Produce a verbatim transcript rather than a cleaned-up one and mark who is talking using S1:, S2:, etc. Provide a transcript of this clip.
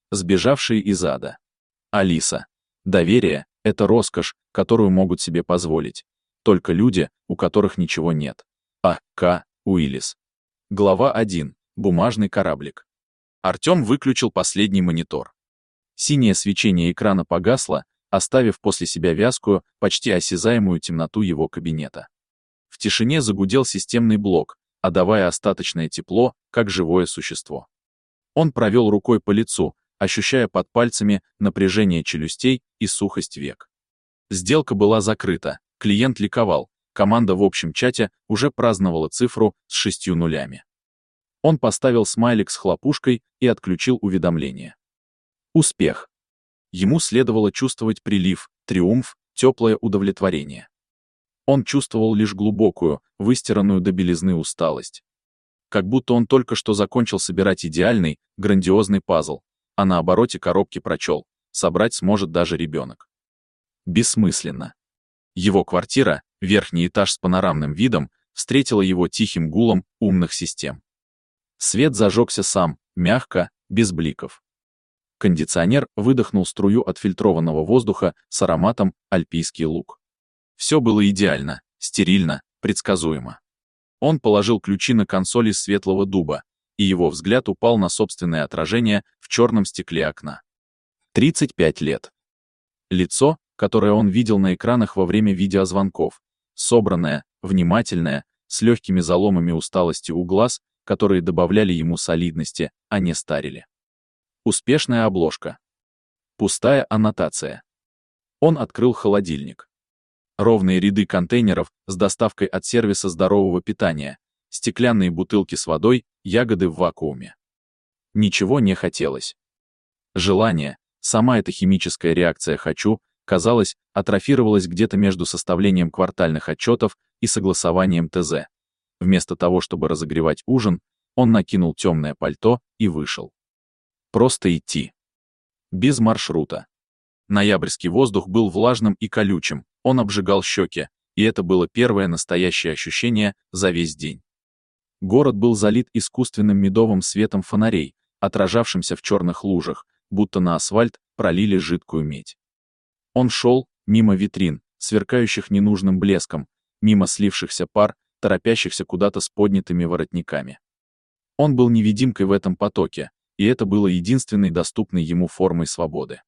S1: Сбежавшие из ада. Алиса. Доверие — это роскошь, которую могут себе позволить только люди, у которых ничего нет. А. К. Уиллис. Глава один. Бумажный кораблик. Артем выключил последний монитор. Синее свечение экрана погасло, оставив после себя вязкую, почти осязаемую темноту его кабинета. В тишине загудел системный блок, отдавая остаточное тепло, как живое существо. Он провел рукой по лицу, ощущая под пальцами напряжение челюстей и сухость век. Сделка была закрыта, клиент ликовал, команда в общем чате уже праздновала цифру с шестью нулями. Он поставил смайлик с хлопушкой и отключил уведомления. Успех. Ему следовало чувствовать прилив, триумф, теплое удовлетворение. Он чувствовал лишь глубокую, выстиранную до белизны усталость. Как будто он только что закончил собирать идеальный, грандиозный пазл, а на обороте коробки прочел: собрать сможет даже ребенок. Бессмысленно. Его квартира, верхний этаж с панорамным видом, встретила его тихим гулом умных систем. Свет зажегся сам, мягко, без бликов. Кондиционер выдохнул струю отфильтрованного воздуха с ароматом альпийский луг. Все было идеально, стерильно, предсказуемо. Он положил ключи на консоль из светлого дуба, и его взгляд упал на собственное отражение в черном стекле окна. тридцать пять лет. Лицо, которое он видел на экранах во время видеозвонков, собранное, внимательное, с легкими заломами усталости у глаз, которые добавляли ему солидности, а не старили. Успешная обложка. Пустая аннотация. Он открыл холодильник. Ровные ряды контейнеров с доставкой от сервиса здорового питания, стеклянные бутылки с водой, ягоды в вакууме. Ничего не хотелось. Желание, сама эта химическая реакция «хочу», казалось, атрофировалась где-то между составлением квартальных отчетов и согласованием ТЗ. Вместо того, чтобы разогревать ужин, он накинул темное пальто и вышел. Просто идти. Без маршрута. Ноябрьский воздух был влажным и колючим, он обжигал щеки, и это было первое настоящее ощущение за весь день. Город был залит искусственным медовым светом фонарей, отражавшимся в черных лужах, будто на асфальт пролили жидкую медь. Он шел мимо витрин, сверкающих ненужным блеском, мимо слившихся пар, торопящихся куда-то с поднятыми воротниками. Он был невидимкой в этом потоке, и это было единственной доступной ему формой свободы.